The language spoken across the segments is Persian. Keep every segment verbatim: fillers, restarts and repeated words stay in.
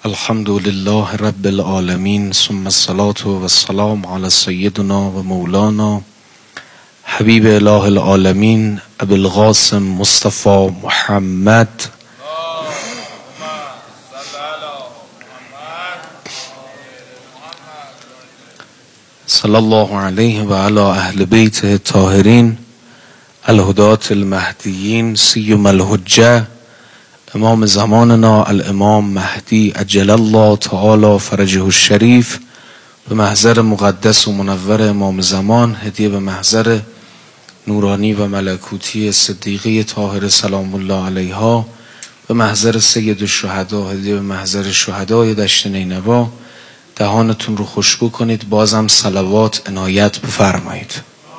الحمد لله رب العالمين ثم الصلاة والسلام على سيدنا و مولانا حبیب اله العالمین ابو القاسم مصطفى محمد صلی الله علیه و علی اهل بیته الطاهرین الهداة المهدیین سیم الحجه امام زماننا الامام مهدی عجل الله تعالی فرجه الشریف به محضر مقدس و منور امام زمان هدیه به محضر نورانی و ملکوتی صدیقه طاهره سلام الله علیها، به محضر سید الشهدا هدیه به محضر شهدای دشت نینوا. دهانتون رو خوشبو کنید، بازم صلوات عنایت بفرمایید.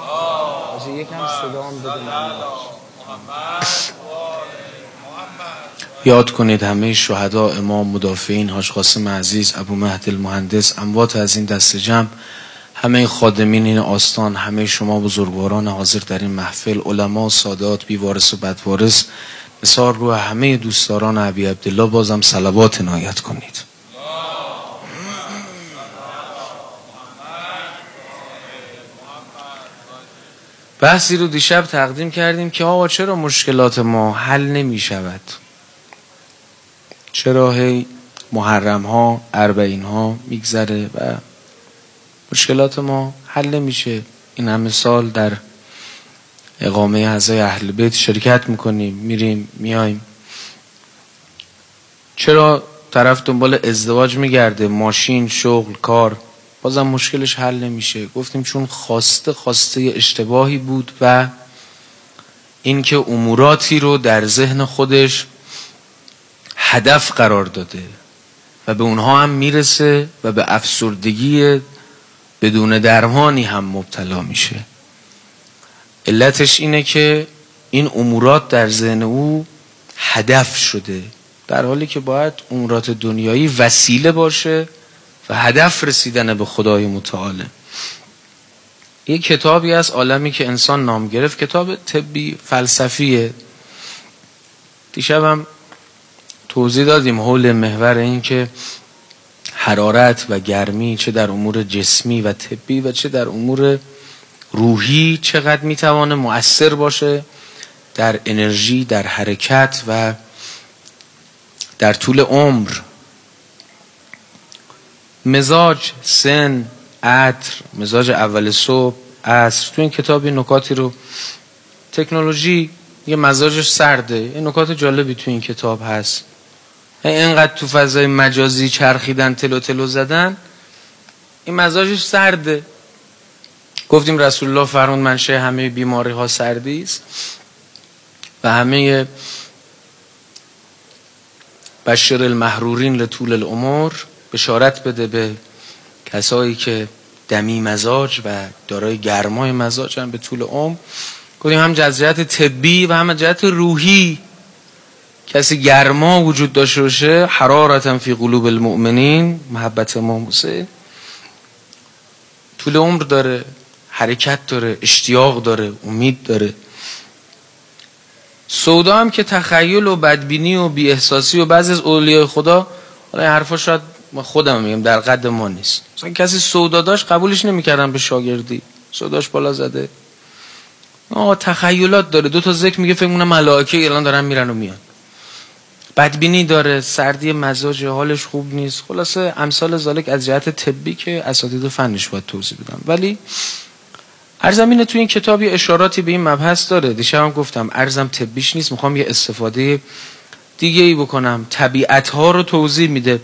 یاد کنید همه شهدا، امام، مدافعین، حاج قاسم عزیز، ابو مهدی المهندس، اموات از این دست جمع، همه خادمین این آستان، همه شما بزرگواران حاضر در این محفل، علما، سادات، بیوارث و بدوارث، نثار رو همه دوستداران ابی عبدالله بازم صلوات عنایت کنید. بحثی رو دیشب تقدیم کردیم که آقا چرا مشکلات ما حل نمی شود؟ چرا هی محرم ها، اربعین ها میگذره و مشکلات ما حل نمیشه؟ این همه سال در اقامه اعضای اهل بیت شرکت میکنیم، میریم میایم، چرا طرف دنبال ازدواج میگرده، ماشین، شغل، کار، بازم مشکلش حل نمیشه؟ گفتیم چون خواسته خواسته اشتباهی بود و اینکه اموراتی رو در ذهن خودش هدف قرار داده و به اونها هم میرسه و به افسردگی بدون درمانی هم مبتلا میشه. علتش اینه که این امورات در ذهن او هدف شده، در حالی که باید امورات دنیایی وسیله باشه و هدف رسیدن به خدای متعال. یک کتابی از عالمی که انسان نام گرفت، کتاب طبی فلسفیه. دیشبم توضیح دادیم حول محور این که حرارت و گرمی چه در امور جسمی و طبی و چه در امور روحی چقدر میتوانه مؤثر باشه در انرژی، در حرکت و در طول عمر. مزاج، سن، عطر، مزاج اول صبح، عصر، تو این کتابی نکاتی رو، تکنولوژی یه مزاجش سرده، این نکات جالبی تو این کتاب هست. اینقدر تو فضای مجازی چرخیدن، تلو تلو زدن، این مزاجش سرده. گفتیم رسول الله فرمود منشأ همه بیماری ها سردی است و همه بشر المحرورین لطول العمر، بشارت بده به کسایی که دمی مزاج و دارای گرمای مزاج هم به طول عمر. گفتیم هم جهت طبی و هم جهت روحی، کسی گرما وجود داشته باشه، حرارتا فی قلوب المؤمنین، محبت امام حسین، طول عمر داره، حرکت داره، اشتیاق داره، امید داره. سودا هم که تخیل و بدبینی و بی احساسی و بعضی از اولیای خدا، حالا این حرفا شاید خودم میگم در قد ما نیست، مثلا کسی سودا داشت قبولش نمیکردن به شاگردی، سوداش بالا زده، آه تخیلات داره، دو تا ذکر میگه فکر کنم ملائکه الان دارن میرن و میان، بدبینی داره، سردی مزاج، حالش خوب نیست، خلاصه امثال ذالک از جهت طبی که اساتید فنش باید توضیح بدم. ولی ارزم اینه تو این کتاب یه اشاراتی به این مبحث داره. دیشبم گفتم ارزم طبیش نیست، میخوام یه استفاده دیگه ای بکنم، طبیعت ها رو توضیح میده.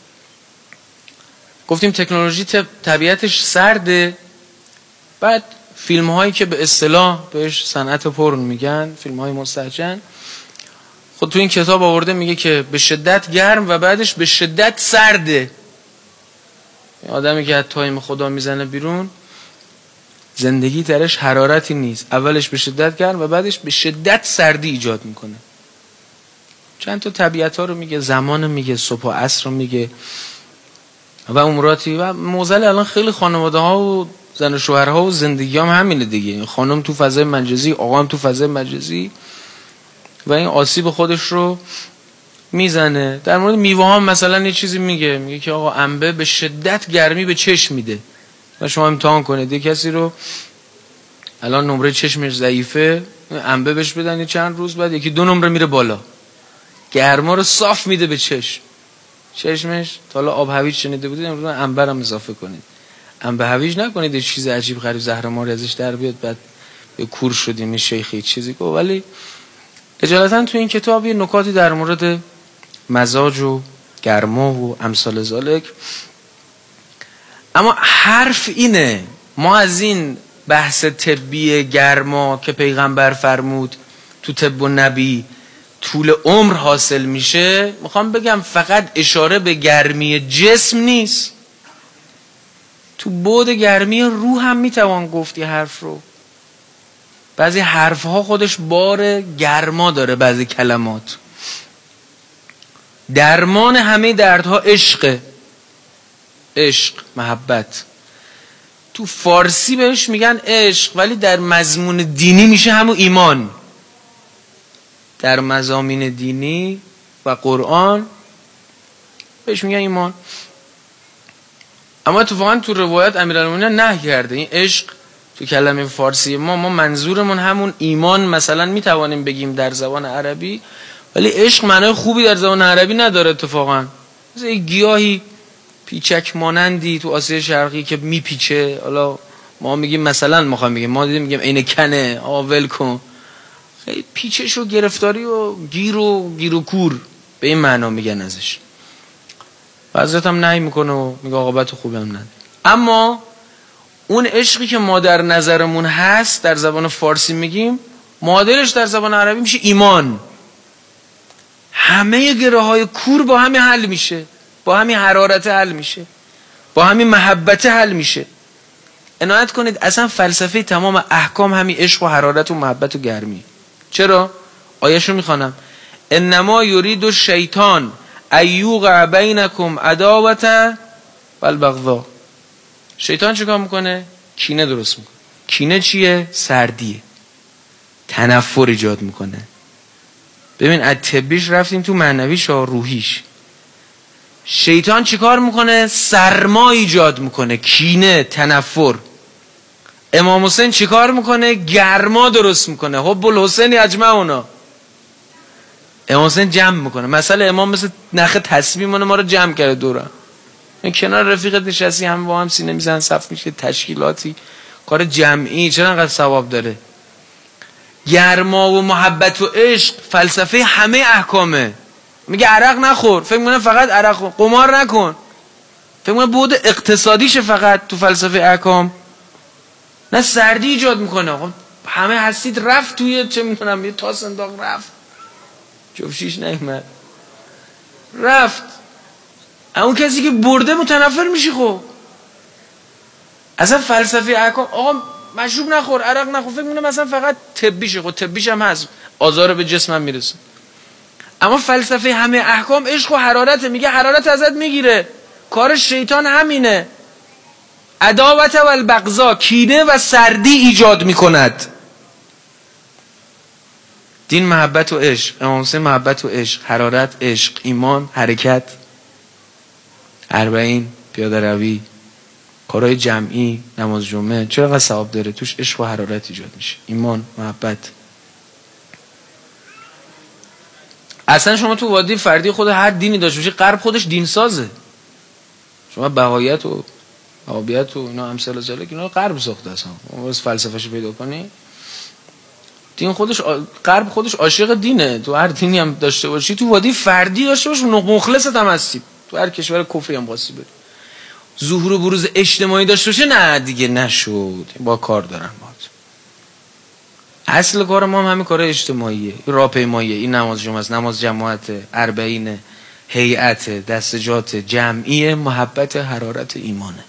گفتیم تکنولوژی طبیعتش سرده، بعد فیلم هایی که به اصطلاح بهش صنعت پرن میگن، فیلم های مستهجن، خود تو این کتاب آورده میگه که به شدت گرم و بعدش به شدت سرده. آدمی که از تایم خدا میزنه بیرون، زندگی درش حرارتی نیست، اولش به شدت گرم و بعدش به شدت سردی ایجاد میکنه. چند تا طبیعت ها رو میگه، زمان میگه، صبح و عصر رو میگه و اموراتی. و موزل الان خیلی خانواده ها و زن و شوهرها و زندگی هم همینه دیگه، خانم تو فضای مجازی، آقا هم تو فضای مجازی و این آسیب خودش رو میزنه. در مورد میوه ها مثلا یه چیزی میگه، میگه که آقا انبه به شدت گرمی به چشم میده و شما امتحان کنید یه کسی رو الان نمره چشمش ضعیفه، انبه بهش بدن چند روز بعد یکی دو نمره میره بالا، گرما رو صاف میده به چشم، چشمش تا حالا آب هویج شنیده بودید امروز انبه هم اضافه کنید، انبه هویج نکنید یه چیز عجیب غریب زهرماری ازش در بیاد بعد به کور شدیم این شیخی چیزی گفت. ولی اجالتا تو این کتاب یه نکاتی در مورد مزاج و گرما و امثال ذالک. اما حرف اینه ما از این بحث طبی گرما که پیغمبر فرمود تو طب و نبی طول عمر حاصل میشه، میخوام بگم فقط اشاره به گرمی جسم نیست، تو بعد گرمی روح هم میتوان گفت یه حرف رو. بعضی حرفها خودش بار گرما داره، بعضی کلمات. درمان همه دردها عشق، عشق، محبت. تو فارسی بهش میگن عشق ولی در مضمون دینی میشه همون ایمان. در مضامین دینی و قرآن بهش میگن ایمان. اما اتفاقا تو روایت امیرالمومنین نهی کرده این عشق تو کلمه فارسی ما ما منظورمون همون ایمان مثلا میتوانیم بگیم در زبان عربی، ولی عشق معنای خوبی در زبان عربی نداره. اتفاقا مثل یک گیاهی پیچک مانندی تو آسیای شرقی که میپیچه، حالا ما میگیم مثلا میخوام بگیم ما دیدیم میگیم عین کنه آقا ول کن، خیلی پیچش و گرفتاری و گیر و گیر و کور به این معنا میگن ازش. حضرت هم نهی میکنه و میگه عاقبت خوبی هم نداره. اما اون عشقی که ما در نظرمون هست در زبان فارسی میگیم، معادلش در زبان عربی میشه ایمان. همه گره های کور با همین حل میشه، با همین حرارت حل میشه، با همین محبت حل میشه. عنایت کنید اصلا فلسفه تمام احکام همین عشق و حرارت و محبت و گرمی. چرا؟ آیه‌شو میخوانم: انما یرید الشیطان ایوقع بینکم عداوة والبغضاء. شیطان چیکار میکنه؟ کینه درست میکنه. کینه چیه؟ سردیه، تنفر ایجاد میکنه. ببین از طبیش رفتیم تو معنویش و روحیش. شیطان چیکار میکنه؟ سرما ایجاد میکنه، کینه، تنفر. امام حسین چیکار میکنه؟ گرما درست میکنه، حب الحسین اجمعونا. امام حسین جمع میکنه. مثلا امام مثل نخ تسبیح ما رو جمع کرده دورم، این کنار رفیقت نشستی هم با هم سینه میزنن، صف میشه، تشکیلاتی، کار جمعی، چرا انقدر ثواب داره؟ گرما و محبت و عشق فلسفه همه احکامه. میگه عرق نخور، فکر میکنه فقط عرق خور. قمار نکن، فکر میکنه بود اقتصادیشه فقط تو فلسفه احکام. نه، سردی ایجاد میکنه. همه هستید رفت توی چه میکنم یه تاس انداخت رفت، جفشیش نیومد رفت. اون کسی که برده متنفر میشی. خب اصلا فلسفه احکام آقا مشروب نخور، عرق نخور، فکر میکنه مثلا فقط طبیشه. خب طبیش هم هست، آزار به جسمم میرسه. اما فلسفه همه احکام عشق و حرارت. میگه حرارت ازت میگیره، کار شیطان همینه. عداوت و البغضا، کینه و سردی ایجاد میکند. دین محبت و عشق، امام حسین محبت و عشق، حرارت عشق، ایمان حرکت، اربعین پیاده روی، کارهای جمعی، نماز جمعه. چرا قد ثواب داره؟ توش عشق و حرارت ایجاد میشه، ایمان، محبت. اصلا شما تو وادی فردی خود هر دینی داشته باشی، غرب خودش دین سازه. شما بهاییت و وهابیت و اینا امثال ذالک اینا غرب ساخته. اصلا واسه فلسفه‌شو پیدا کنی، دین خودش غرب خودش عاشق دینه. تو هر دینی هم داشته باشی، تو وادی فردی داشته باش، مخلصت هم هستی. تو هر کشور کفری هم واسه بری، ظهور و بروز اجتماعی داشته باشه، نه دیگه نشد، با کار دارن. باید اصل کار ما هم همین کار اجتماعیه، راهپیماییه، این نماز جمعه است، نماز جماعت، اربعین، هیئت، دستجات جمعی، محبت، حرارت، ایمانه.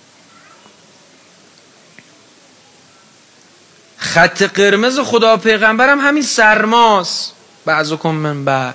خط قرمز خدا پیغمبرم همین سرماست. بعضکم من بعض،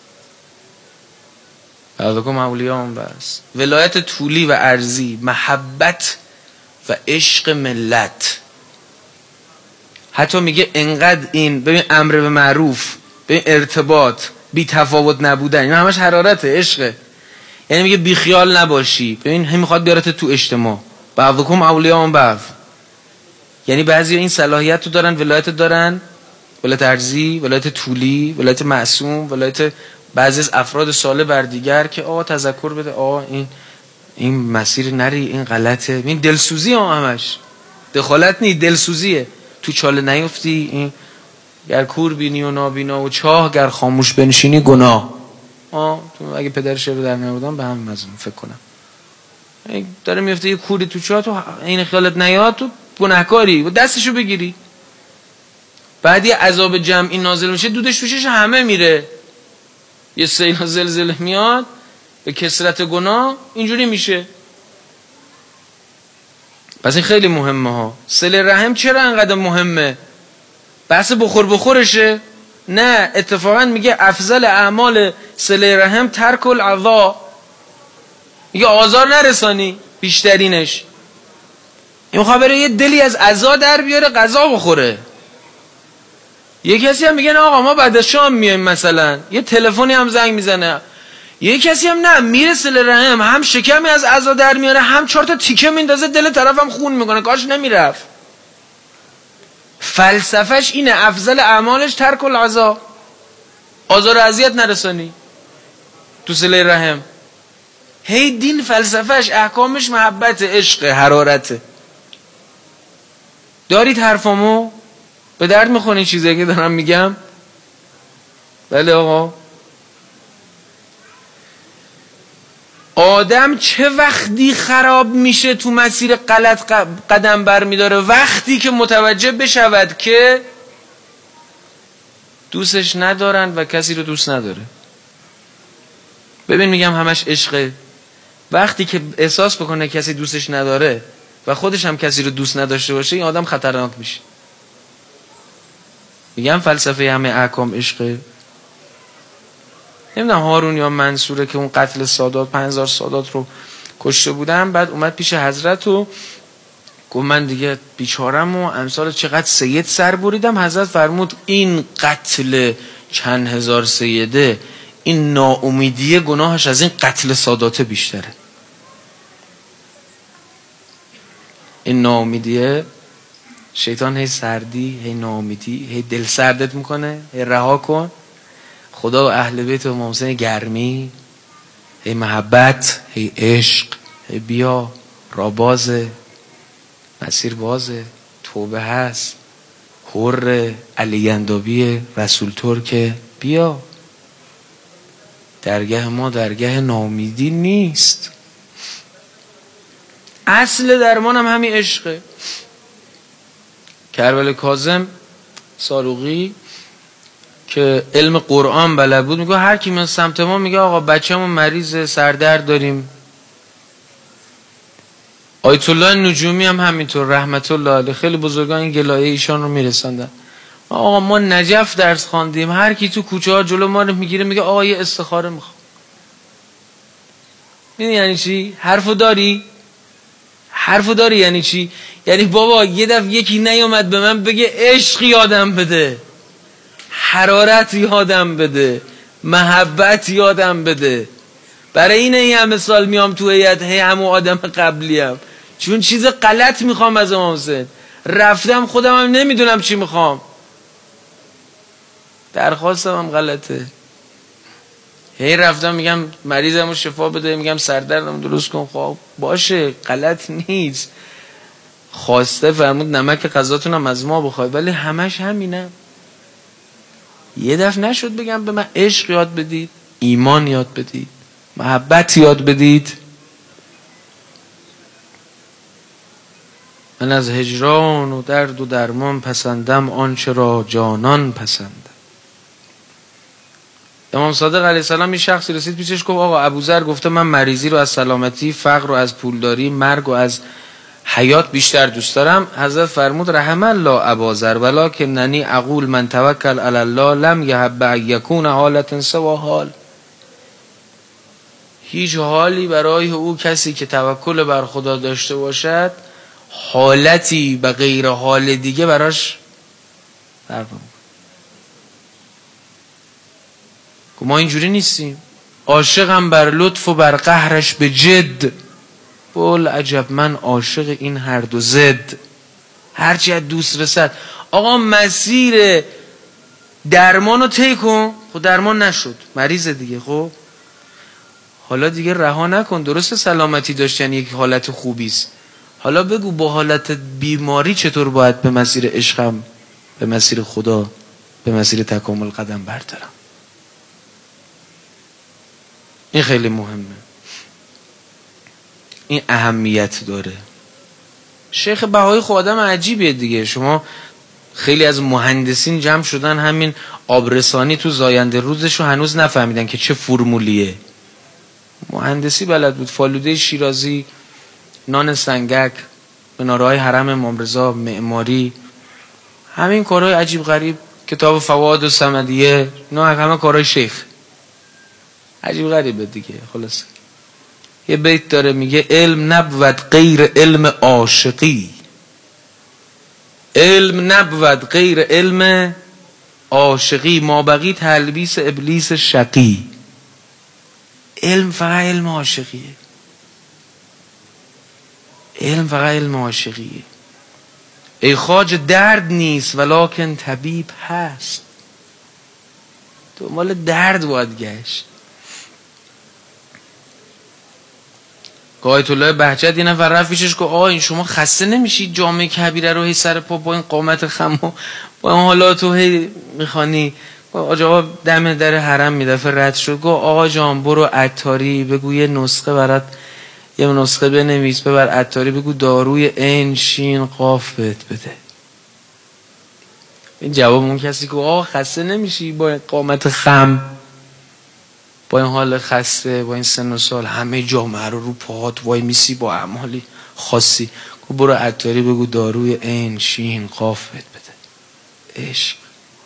بعضکم اولیاء من بعض. ولایت طولی و عرضی، محبت و عشق ملت. حتی میگه انقدر این، ببین امر به معروف، ببین ارتباط، بی تفاوت نبودن، این همش حرارته، عشقه. یعنی میگه بی خیال نباشی. ببین هم میخواد بیارته تو اجتماع، بعضکم اولیاء بعض. یعنی بعضی این صلاحیت رو دارن، ولایت دارن، ولایت ارضی، ولایت طولی، ولایت معصوم، ولایت بعضی از افراد صالح بر دیگر که آقا تذکر بده، آقا این این مسیر نری، این غلطه. این دلسوزی ها، همش دخالت نی، دلسوزیه. تو چاله نیفتی، این گر کور بینی و نابینا و چاه، گر خاموش بنشینی گناه. آه تو اگه پدرش رو در نبودم به هم مزمون فکر کنم. داره میفته یه کوری تو چاه، تو این خیالت نیاد، تو گناهکاری و دستشو بگیری. بعد یه عذاب جمعی نازل میشه، دودش توشش همه میره. یه سیل زلزله میاد به کثرت گناه، اینجوری میشه. پس این خیلی مهمه ها. صله رحم چرا انقدر مهمه؟ بحث بخور بخورشه؟ نه، اتفاقا میگه افضل اعمال صله رحم ترک العضا، میگه آزار نرسانی بیشترینش. این خبره یه دلی از عزا در بیاره غذا بخوره. یه کسی هم میگه آقا ما بعد از شام میایم مثلا، یه تلفنی هم زنگ میزنه. یه کسی هم نه، میره صله رحم، هم شکمی از عزا در میاره، هم چهار تا تیکه میندازه دل طرفم خون میکنه، کاش نمیرفت. فلسفهش اینه، افضل اعمالش ترک العزا، آزار و اذیت نرسانی تو صله رحم. هی دین فلسفهش، احکامش محبت، عشق، حرارته. دارید حرفامو؟ به درد میخونه چیزی که دارم میگم؟ بله آقا. آدم چه وقتی خراب میشه تو مسیر غلط قدم برمیداره؟ وقتی که متوجه بشود که دوستش ندارن و کسی رو دوست نداره. ببین میگم همش عشقه. وقتی که احساس بکنه کسی دوستش نداره و خودش هم کسی رو دوست نداشته باشه، این آدم خطرناک میشه. میگم فلسفه همه احکام عشقه. نمیدونم هارون یا منصوره که اون قتل سادات، پنج هزار سادات رو کشته بودن، بعد اومد پیش حضرت و گفت من دیگه بیچارم و امثال چقدر سید سر بریدم. حضرت فرمود این قتل چند هزار سیده، این ناامیدی گناهش از این قتل سادات بیشتره. این ناامیدیه، شیطان هی سردی، هی ناامیدی، هی دل سردت میکنه، هی رها کن. خدا و اهل بیت و امام حسین گرمی، هی محبت، هی عشق، هی بیا، را بازه، مسیر بازه، توبه هست، حر علی اندابی رسول ترک، بیا. درگاه ما درگاه ناامیدی نیست. اصل درمان هم همین عشقه. کربل کاظم ساروقی که علم قرآن بلد بود، میگه هر کی میاد سمت ما میگه آقا بچه‌مون مریض سردرد داریم. آیت الله نجومی هم همینطور رحمت الله علیه، خیلی بزرگان این گلایه ایشان رو میرساندن. آقا ما نجف درس خواندیم، هر کی تو کوچه ها جلو ما رو میگیره میگه آقا یه استخاره میخوام. میدونی یعنی چی؟ حرفو داری؟ حرفو داری یعنی چی؟ یعنی بابا یه دفعه یکی نیومد به من بگه عشق یادم بده، حرارت یادم بده، محبت یادم بده. برای اینه این همه سال میام تو هیئت، هی همون آدم قبلیم، چون چیز غلط میخوام از امام حسین. رفتم خودم هم نمیدونم چی میخوام، درخواستم هم غلطه. هی رفتم میگم مریضمو شفا بده، میگم سردردم درست کن. خب باشه غلط نیست، خواسته فرمود نمک غذاتون هم از ما بخواید، ولی همش همینم. یه دفعه نشد بگم به من عشق یاد بدید، ایمان یاد بدید، محبت یاد بدید. من از هجران و درد و درمان پسندم آنچه را جانان پسندم. امام صادق علیه السلام این شخصی رسید پیشش گفت آقا ابوذر گفته من مریضی رو از سلامتی، فقر رو از پولداری، مرگ رو از حیات بیشتر دوست دارم. حضرت فرمود رحم الله اباذر ولکننی اقول من توکل علی الله لم یحب ان یکون حالة سوی حال. هیچ حالی برای او کسی که توکل بر خدا داشته باشد حالتی به غیر حال دیگه براش فرق نمی‌کنه. ما اینجوری نیستیم. عاشقم بر لطف و بر قهرش به جد، بول عجب من عاشق این هر دو زد، هرچی از دوست رسد. آقا مسیر درمان رو طی کن. خب درمان نشد، مریض دیگه. خب حالا دیگه رها نکن. درست سلامتی داشتن یک حالت خوبیست، حالا بگو با حالت بیماری چطور باید به مسیر عشقم، به مسیر خدا، به مسیر تکامل قدم بردارم. این خیلی مهمه، این اهمیت داره. شیخ بهایی خب آدم عجیبیه دیگه. شما خیلی از مهندسین جمع شدن همین آبرسانی تو زاینده روزشو هنوز نفهمیدن که چه فرمولیه. مهندسی بلد بود، فالوده شیرازی، نان سنگک، مناره‌های حرم امام رضا، معماری، همین کارهای عجیب غریب، کتاب فوائد و صمدیه، اینا همه کارهای شیخ. عجیب غریبه دیگه. خلاص یه بیت داره میگه علم نبود غیر علم عاشقی، علم نبود غیر علم عاشقی، ما بقی تلبیس ابلیس شقی. علم فقط علم عاشقیه، علم فقط علم عاشقیه. ای خواجه درد نیست ولکن طبیب هست. دنبال درد باید گشت. آیت الله بهجت یه نفر رفت پیشش که آقا این شما خسته نمیشید جامعه کبیره رو هی سر پا با این قامت خم و با این حالات رو هی میخوانی؟ آقا دم در حرم میدفعه رد شد، گفت آقا جان برو عطاری بگو یه نسخه برات، یه نسخه بنویس ببر عطاری بگو داروی عین شین قاف بهت بده. این جواب اون کسی که آقا خسته نمیشی با این قامت خم، با این حال خسته، با این سن و سال، همه جامعه رو رو پاهات وای میسی با اعمالی خاصی، گفت برو عطاری بگو داروی عین شین قاف بهت بده. عشق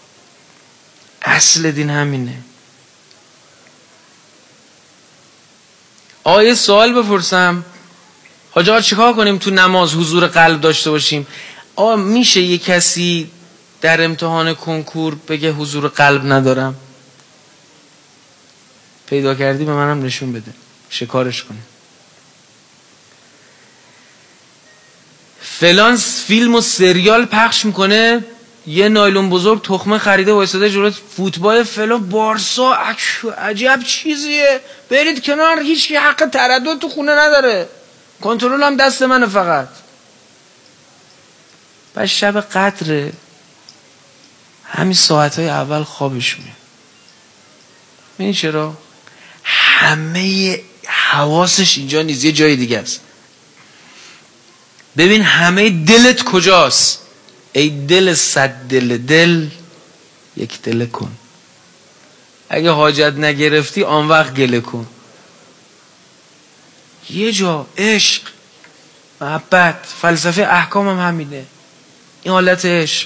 اصل دین همینه. آیه سوال بپرسم، حاجی آقا چیکار کنیم تو نماز حضور قلب داشته باشیم؟ آقا میشه یه کسی در امتحان کنکور بگه حضور قلب ندارم؟ پیدا کردی به منم نشون بده، شکارش کنیم. فلان فیلم و سریال پخش میکنه، یه نایلون بزرگ تخمه خریده وایساده جلوی فوتبال فلان بارسا، عجب چیزیه، برید کنار، هیچ کی حق تردد تو خونه نداره، کنترل هم دست منه فقط. بعد شب قدره، همین ساعتهای اول خوابش میاد. ببین چرا؟ همه حواسش اینجا نیست، یه جای دیگه است. ببین همه دلت کجاست؟ ای دل صد دل دل یک دل کن، اگه حاجت نگرفتی آن وقت گله کن. یه جا عشق، محبت، فلسفه احکام هم همینه، این حالت عشق.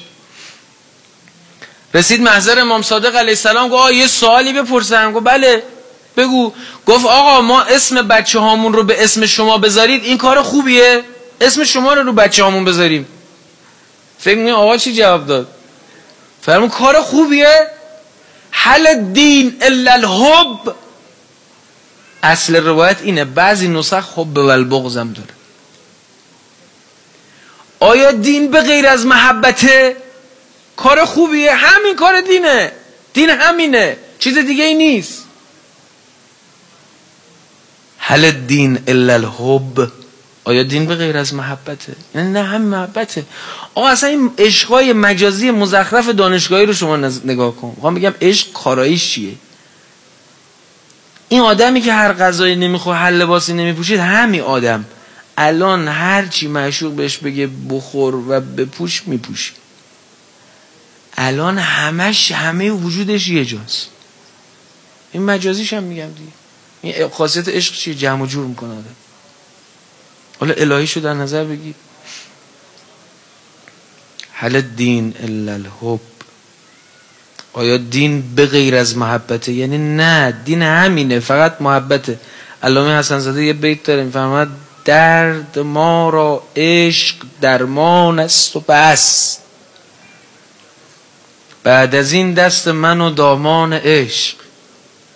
رسید محضر امام صادق علیه السلام، گفت آقا یه سوالی بپرسم. گفت بله بگو. گفت آقا ما اسم بچه هامون رو به اسم شما بذارید این کار خوبیه؟ اسم شما رو رو بچه هامون بذاریم. فکر می‌کنی آقا چی جواب داد؟ فرمود کار خوبیه؟ حل الدین الا الحب. اصل روایت اینه، بعضی نسخ حب و البغض هم داره. آیا دین به غیر از محبته؟ کار خوبیه؟ همین کار دینه، دین همینه، چیز دیگه ای نیست. حل الدین الا الحب. آیا دین به غیر از محبته؟ نه نه هم محبته. آقا اصلا این عشقای مجازی مزخرف دانشگاهی رو شما نگاه کن. میخوام بگم عشق کاراییش چیه؟ این آدمی که هر غذایی نمیخوره، هر لباسی نمیپوشید، همین آدم الان هر چی معشوق بهش بگه بخور و بپوش میپوشه. الان همش همه وجودش یه جاست. این مجازیش هم میگم دیگه. این خاصیت عشق چیه؟ جمع و جور میکنه آدم. حالا الهیشو در نظر بگید. هل الدین الا الحب. آیا دین به غیر از محبته؟ یعنی نه، دین همینه، فقط محبته. علامه حسن زاده یه بیت داره میفرماید درد ما را عشق درمان است و بس، بعد از این دست من و دامان عشق.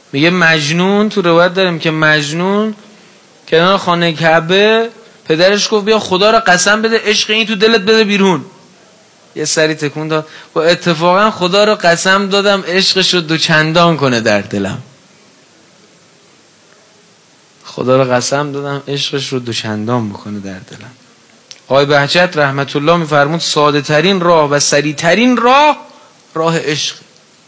میگه مجنون، تو روایت داریم که مجنون کنار خانه کعبه پدرش گفت بیا خدا را قسم بده عشق این تو دلت بده بیرون. یه سری تکون داد و اتفاقا خدا را قسم دادم عشقش رو دو چندان کنه در دلم. خدا را قسم دادم عشقش رو دو چندان بکنه در دلم. آقای بهجت رحمت الله میفرمود ساده ترین راه و سریع ترین راه راه عشق،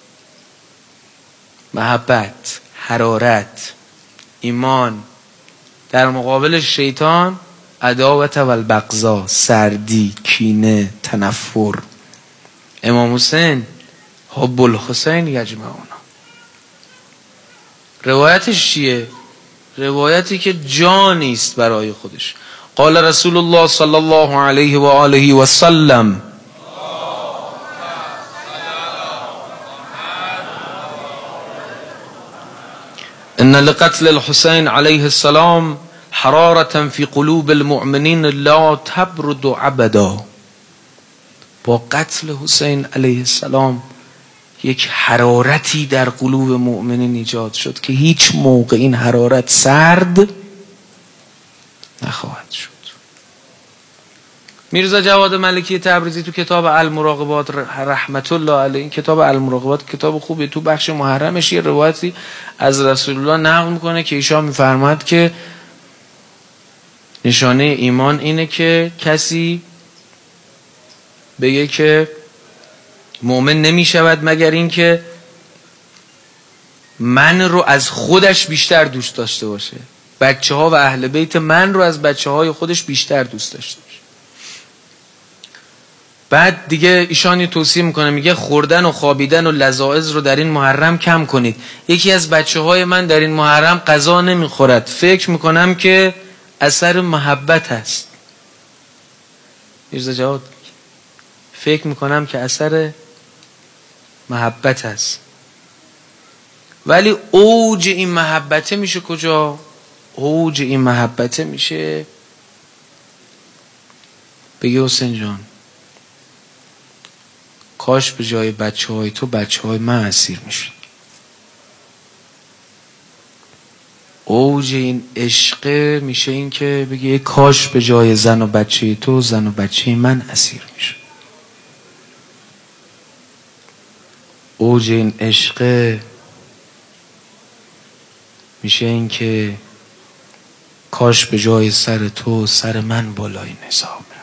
محبت، حرارت، ایمان، در مقابل شیطان عداوت و البغضا، سردی، کینه، تنفر. امام حسین حب الحسین یجمعنا. روایتش چیه؟ روایتی که جانی است برای خودش. قال رسول الله صلی الله علیه و آله و سلم ان لقتل الحسین علیه السلام حرارة فی قلوب المؤمنین لا تبرد ابدا. با قتل حسین علیه السلام یک حرارتی در قلوب مؤمنین ایجاد شد که هیچ موقع این حرارت سرد نخواهد شد. میرزا جواد ملکی تبریزی تو کتاب المراقبات رحمت الله علیه، این کتاب المراقبات کتاب خوبه، تو بخش محرمش یه روایتی از رسول الله نقل میکنه که ایشان میفرماد که نشانه ایمان اینه که کسی بگه که مؤمن نمی شود مگر این که من رو از خودش بیشتر دوست داشته باشه، بچه ها و اهل بیت من رو از بچه های خودش بیشتر دوست داشته باشه. بعد دیگه ایشانی توصیه میکنه، میگه خوردن و خوابیدن و لذائذ رو در این محرم کم کنید. یکی از بچه های من در این محرم غذا نمیخورد، فکر میکنم که اثر محبت هست. میرزا جواد فکر میکنم که اثر محبت هست. ولی اوج این محبته میشه کجا؟ اوج این محبته میشه بگی حسین جان کاش به جای بچه های تو بچه های من اسیر میشد. اوج این عشق میشه این که بگی کاش به جای زن و بچه تو زن و بچه من اسیر میشد. اوج این عشق میشه این که کاش به جای سر تو سر من بالای نظام رفت.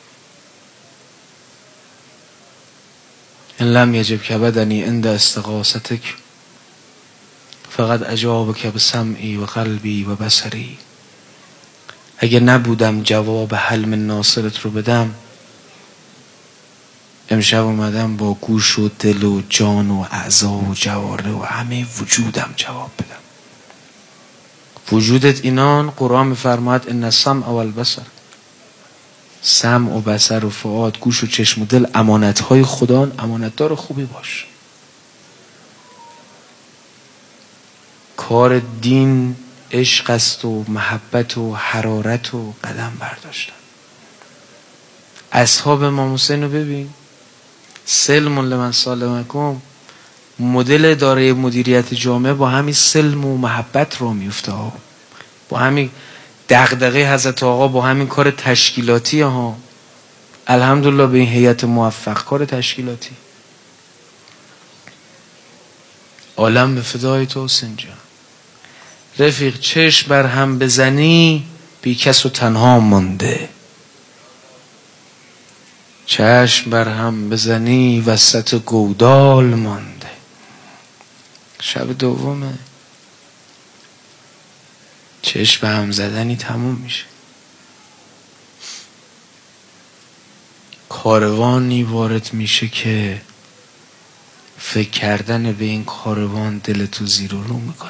ان لم یجب کبدنی عند استغاثتک فقط اجابک بسمعی و قلبی و بصری. اگه نبودم جواب حلم ناصرت رو بدم، امشب اومدم با گوش و دل و جان و اعضا و جواره و همه وجودم جواب بدم. وجودت اینان قرآن میفرماید ان السمع و البصر، سمع و بصر و فؤاد، گوش و چشم و دل امانتهای خدا، امانتدار خوبی باش. کار دین عشق است و محبت و حرارت و قدم برداشتن. اصحاب امام حسین رو ببین، سلم لمن سالمکم، مدل داره مدیریت جامعه با همین سلم و محبت رو میفته ها، با همین دغدغه حضرت آقا، با همین کار تشکیلاتی ها. الحمدلله به این هیئت موفق کار تشکیلاتی. عالم به فدای تو حسین جان. رفیق چشم بر هم بزنی بی کس و تنها مانده، چشم بر هم بزنی وسط گودال مانده. شب دومه، چشم به هم زدنی تموم میشه. کاروانی وارد میشه که فکر کردن به این کاروان دلتو زیر و رو میکنه.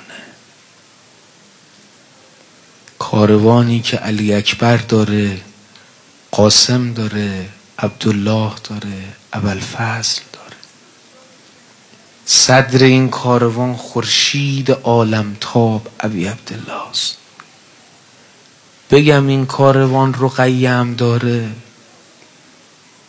کاروانی که علی اکبر داره، قاسم داره، عبدالله داره، ابوالفضل داره. صدر این کاروان خورشید عالمتاب ابی عبدالله است. بگم این کاروان رقیه داره،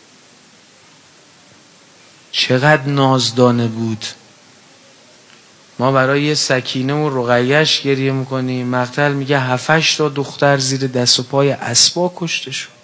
چقدر نازدانه بود ما برای سکینه و رقیه‌اش گریه میکنیم. مقتل میگه هفتش تا دختر زیر دست و پای اسبا کشته شد.